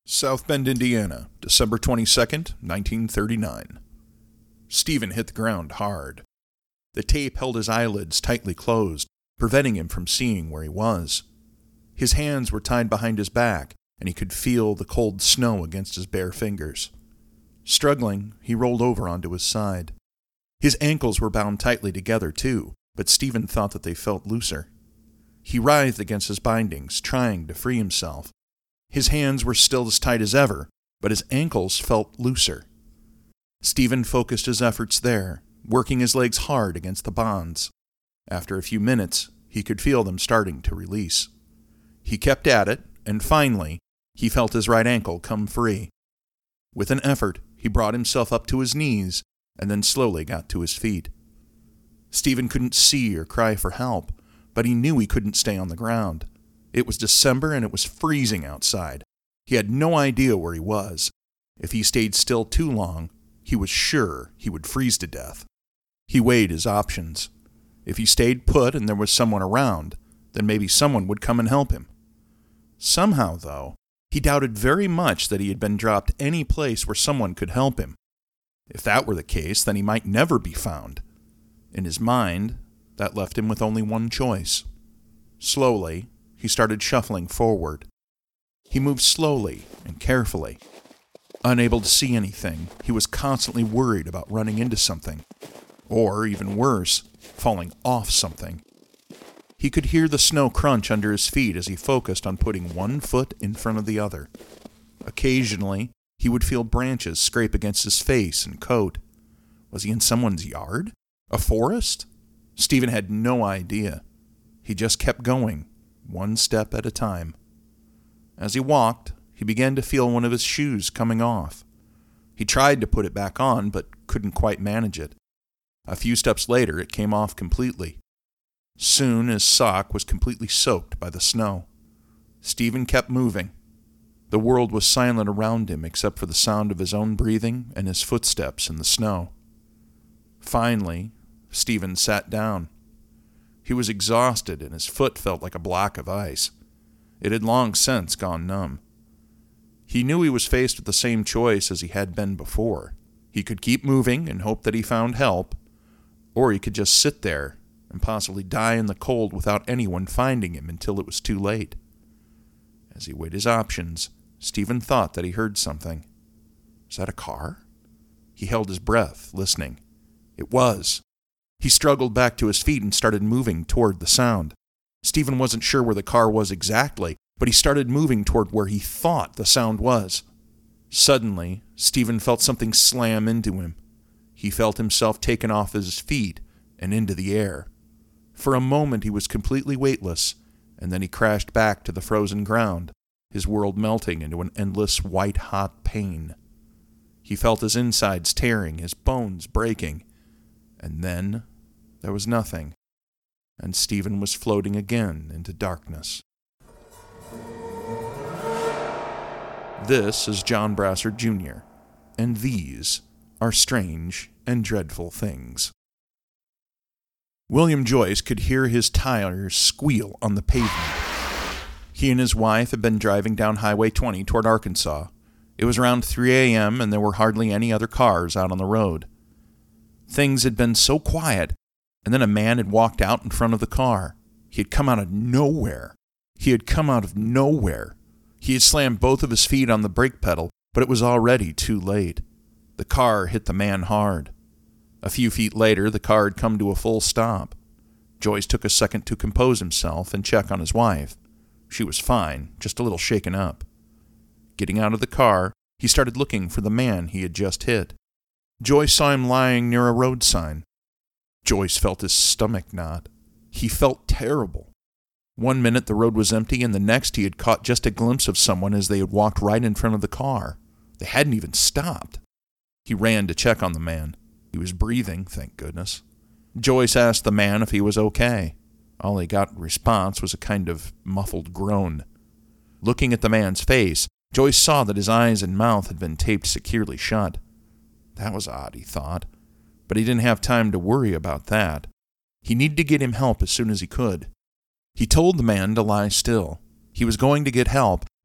South Bend, Indiana, December 22nd, 1939. Stephen hit the ground hard. The tape held his eyelids tightly closed, preventing him from seeing where he was. His hands were tied behind his back, and he could feel the cold snow against his bare fingers. Struggling, he rolled over onto his side. His ankles were bound tightly together, too, but Stephen thought that they felt looser. He writhed against his bindings, trying to free himself. His hands were still as tight as ever, but his ankles felt looser. Stephen focused his efforts there, working his legs hard against the bonds. After a few minutes, he could feel them starting to release. He kept at it, and finally, he felt his right ankle come free. With an effort, he brought himself up to his knees, and then slowly got to his feet. Stephen couldn't see or cry for help, but he knew he couldn't stay on the ground. It was December and it was freezing outside. He had no idea where he was. If he stayed still too long, he was sure he would freeze to death. He weighed his options. If he stayed put and there was someone around, then maybe someone would come and help him. Somehow, though, he doubted very much that he had been dropped any place where someone could help him. If that were the case, then he might never be found. In his mind, that left him with only one choice. Slowly, he started shuffling forward. He moved slowly and carefully. Unable to see anything, he was constantly worried about running into something, or even worse, falling off something. He could hear the snow crunch under his feet as he focused on putting one foot in front of the other. Occasionally, he would feel branches scrape against his face and coat. Was he in someone's yard? A forest? Stephen had no idea. He just kept going, one step at a time. As he walked, he began to feel one of his shoes coming off. He tried to put it back on, but couldn't quite manage it. A few steps later, it came off completely. Soon, his sock was completely soaked by the snow. Stephen kept moving. The world was silent around him except for the sound of his own breathing and his footsteps in the snow. Finally, Stephen sat down. He was exhausted and his foot felt like a block of ice. It had long since gone numb. He knew he was faced with the same choice as he had been before. He could keep moving and hope that he found help, or he could just sit there and possibly die in the cold without anyone finding him until it was too late. As he weighed his options, Stephen thought that he heard something. Was that a car? He held his breath, listening. It was. He struggled back to his feet and started moving toward the sound. Stephen wasn't sure where the car was exactly, but he started moving toward where he thought the sound was. Suddenly, Stephen felt something slam into him. He felt himself taken off his feet and into the air. For a moment he was completely weightless, and then he crashed back to the frozen ground, his world melting into an endless white-hot pain. He felt his insides tearing, his bones breaking, and then there was nothing, and Stephen was floating again into darkness. This is John Brassard, Jr., and these are Strange and Dreadful Things. William Joyce could hear his tires squeal on the pavement. He and his wife had been driving down Highway 20 toward Arkansas. It was around 3 a.m., and there were hardly any other cars out on the road. Things had been so quiet, and then a man had walked out in front of the car. He had come out of nowhere. He had slammed both of his feet on the brake pedal, but it was already too late. The car hit the man hard. A few feet later, the car had come to a full stop. Joyce took a second to compose himself and check on his wife. She was fine, just a little shaken up. Getting out of the car, he started looking for the man he had just hit. Joyce saw him lying near a road sign. Joyce felt his stomach knot. He felt terrible. One minute the road was empty, and the next he had caught just a glimpse of someone as they had walked right in front of the car. They hadn't even stopped. He ran to check on the man. He was breathing, thank goodness. Joyce asked the man if he was okay. All he got in response was a kind of muffled groan. Looking at the man's face, Joyce saw that his eyes and mouth had been taped securely shut. That was odd, he thought, but he didn't have time to worry about that. He needed to get him help as soon as he could. He told the man to lie still. He was going to get help,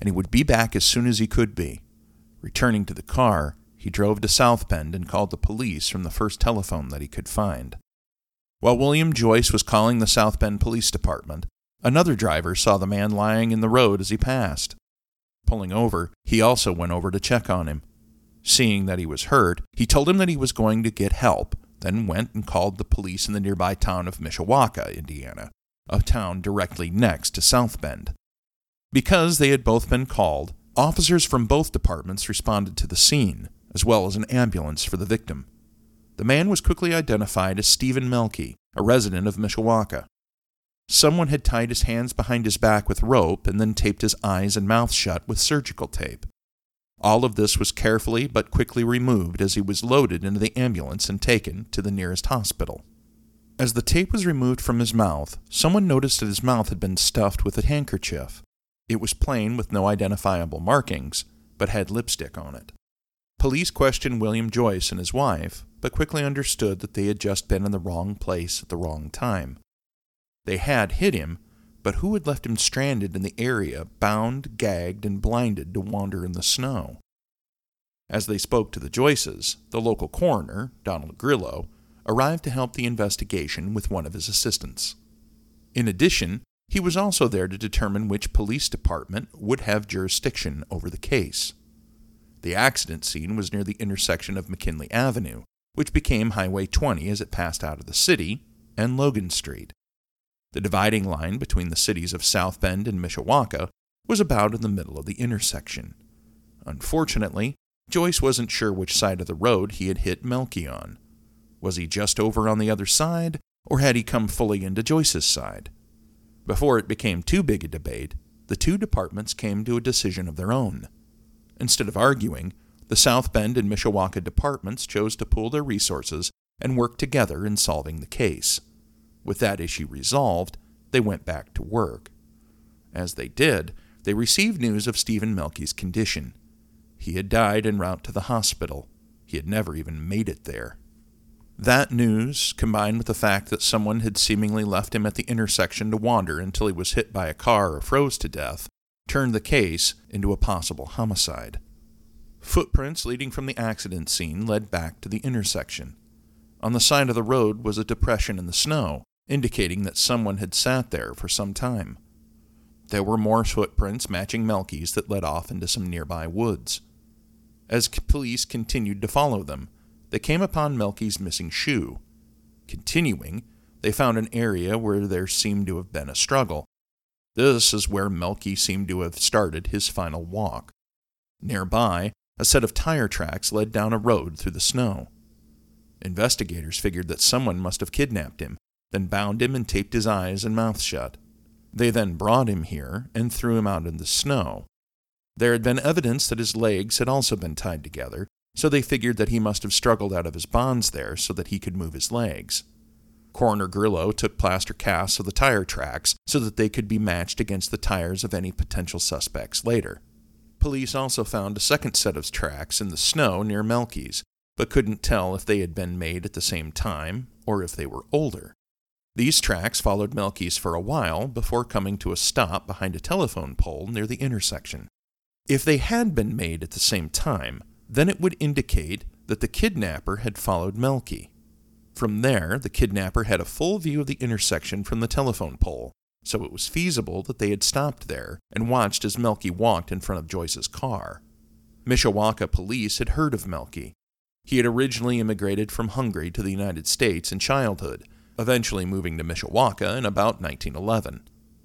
and he would be back as soon as he could be. Returning to the car, he drove to South Bend and called the police from the first telephone that he could find. While William Joyce was calling the South Bend Police Department, another driver saw the man lying in the road as he passed. Pulling over, he also went over to check on him. Seeing that he was hurt, he told him that he was going to get help, then went and called the police in the nearby town of Mishawaka, Indiana, a town directly next to South Bend. Because they had both been called, officers from both departments responded to the scene, as well as an ambulance for the victim. The man was quickly identified as Stephen Melky, a resident of Mishawaka. Someone had tied his hands behind his back with rope and then taped his eyes and mouth shut with surgical tape. All of this was carefully but quickly removed as he was loaded into the ambulance and taken to the nearest hospital. As the tape was removed from his mouth, someone noticed that his mouth had been stuffed with a handkerchief. It was plain with no identifiable markings, but had lipstick on it. Police questioned William Joyce and his wife, but quickly understood that they had just been in the wrong place at the wrong time. They had hit him, but who had left him stranded in the area, bound, gagged, and blinded to wander in the snow? As they spoke to the Joyces, the local coroner, Donald Grillo, arrived to help the investigation with one of his assistants. In addition, he was also there to determine which police department would have jurisdiction over the case. The accident scene was near the intersection of McKinley Avenue, which became Highway 20 as it passed out of the city, and Logan Street. The dividing line between the cities of South Bend and Mishawaka was about in the middle of the intersection. Unfortunately, Joyce wasn't sure which side of the road he had hit Melky on. Was he just over on the other side, or had he come fully into Joyce's side? Before it became too big a debate, the two departments came to a decision of their own. Instead of arguing, the South Bend and Mishawaka departments chose to pool their resources and work together in solving the case. With that issue resolved, they went back to work. As they did, they received news of Stephen Melky's condition. He had died en route to the hospital. He had never even made it there. That news, combined with the fact that someone had seemingly left him at the intersection to wander until he was hit by a car or froze to death, turned the case into a possible homicide. Footprints leading from the accident scene led back to the intersection. On the side of the road was a depression in the snow, indicating that someone had sat there for some time. There were more footprints matching Melky's that led off into some nearby woods. As police continued to follow them, they came upon Melky's missing shoe. Continuing, they found an area where there seemed to have been a struggle. This is where Melky seemed to have started his final walk. Nearby, a set of tire tracks led down a road through the snow. Investigators figured that someone must have kidnapped him, then bound him and taped his eyes and mouth shut. They then brought him here and threw him out in the snow. There had been evidence that his legs had also been tied together, so they figured that he must have struggled out of his bonds there so that he could move his legs. Coroner Grillo took plaster casts of the tire tracks so that they could be matched against the tires of any potential suspects later. Police also found a second set of tracks in the snow near Melky's, but couldn't tell if they had been made at the same time or if they were older. These tracks followed Melky's for a while before coming to a stop behind a telephone pole near the intersection. If they had been made at the same time, then it would indicate that the kidnapper had followed Melky. From there, the kidnapper had a full view of the intersection from the telephone pole, so it was feasible that they had stopped there and watched as Melky walked in front of Joyce's car. Mishawaka police had heard of Melky. He had originally immigrated from Hungary to the United States in childhood, eventually moving to Mishawaka in about 1911.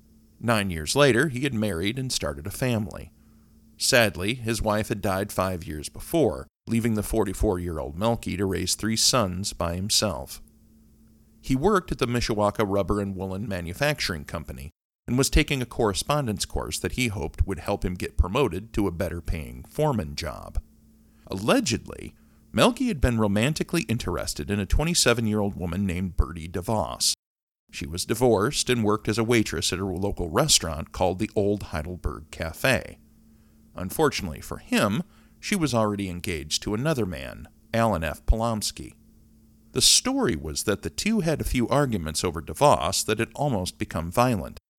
9 years later, he had married and started a family. Sadly, his wife had died 5 years before, leaving the 44-year-old Melky to raise 3 sons by himself. He worked at the Mishawaka Rubber and Woolen Manufacturing Company and was taking a correspondence course that he hoped would help him get promoted to a better-paying foreman job. Allegedly, Melky had been romantically interested in a 27-year-old woman named Bertie DeVos. She was divorced and worked as a waitress at a local restaurant called the Old Heidelberg Cafe. Unfortunately for him, she was already engaged to another man, Alan F. Polomsky. The story was that the two had a few arguments over DeVos that had almost become violent.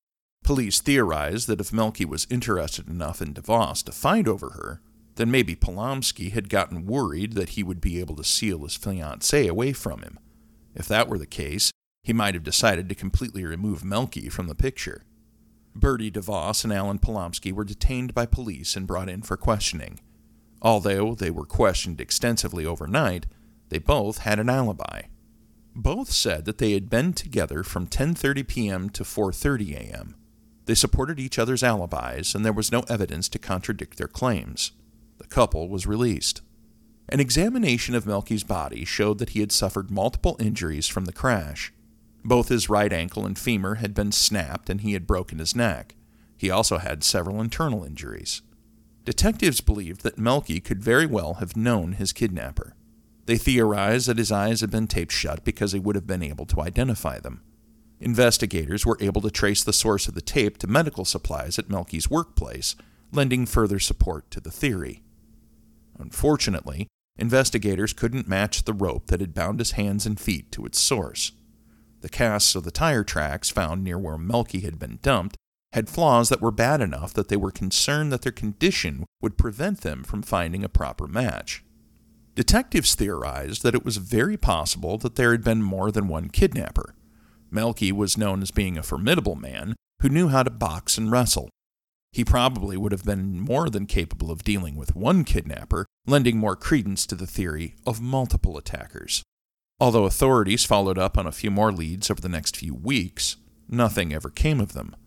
Police theorized that if Mielke was interested enough in DeVos to fight over her, then maybe Polanski had gotten worried that he would be able to seal his fiancée away from him. If that were the case, he might have decided to completely remove Mielke from the picture. Bertie DeVos and Alan Polanski were detained by police and brought in for questioning. Although they were questioned extensively overnight, they both had an alibi. Both said that they had been together from 10:30 p.m. to 4:30 a.m. They supported each other's alibis, and there was no evidence to contradict their claims. The couple was released. An examination of Mielke's body showed that he had suffered multiple injuries from the crash. Both his right ankle and femur had been snapped, and he had broken his neck. He also had several internal injuries. Detectives believed that Mielke could very well have known his kidnapper. They theorized that his eyes had been taped shut because he would have been able to identify them. Investigators were able to trace the source of the tape to medical supplies at Mielke's workplace, lending further support to the theory. Unfortunately, investigators couldn't match the rope that had bound his hands and feet to its source. The casts of the tire tracks found near where Mielke had been dumped had flaws that were bad enough that they were concerned that their condition would prevent them from finding a proper match. Detectives theorized that it was very possible that there had been more than one kidnapper. Mielke was known as being a formidable man who knew how to box and wrestle. He probably would have been more than capable of dealing with one kidnapper, lending more credence to the theory of multiple attackers. Although authorities followed up on a few more leads over the next few weeks, nothing ever came of them.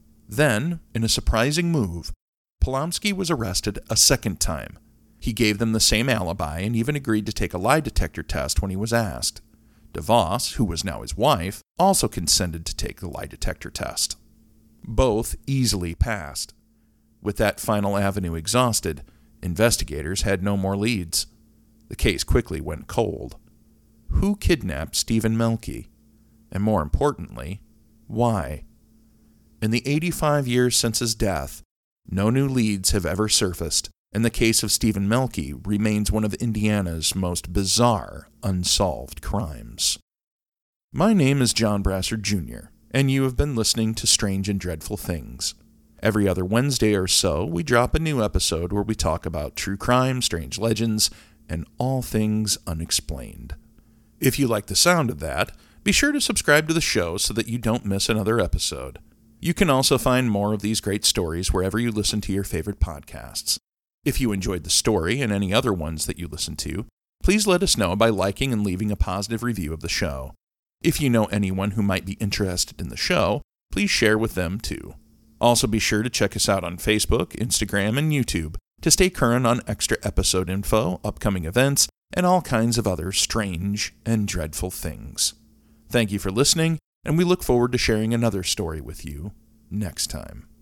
Then, in a surprising move, Polanski was arrested a second time. He gave them the same alibi and even agreed to take a lie detector test when he was asked. DeVos, who was now his wife, also consented to take the lie detector test. Both easily passed. With that final avenue exhausted, investigators had no more leads. The case quickly went cold. Who kidnapped Stephen Mielke? And more importantly, why? In the 85 years since his death, no new leads have ever surfaced, and the case of Stephen Mielke remains one of Indiana's most bizarre unsolved crimes. My name is John Brassard Jr., and you have been listening to Strange and Dreadful Things. Every other Wednesday or so, we drop a new episode where we talk about true crime, strange legends, and all things unexplained. If you like the sound of that, be sure to subscribe to the show so that you don't miss another episode. You can also find more of these great stories wherever you listen to your favorite podcasts. If you enjoyed the story and any other ones that you listen to, please let us know by liking and leaving a positive review of the show. If you know anyone who might be interested in the show, please share with them too. Also be sure to check us out on Facebook, Instagram, and YouTube to stay current on extra episode info, upcoming events, and all kinds of other strange and dreadful things. Thank you for listening, and we look forward to sharing another story with you next time.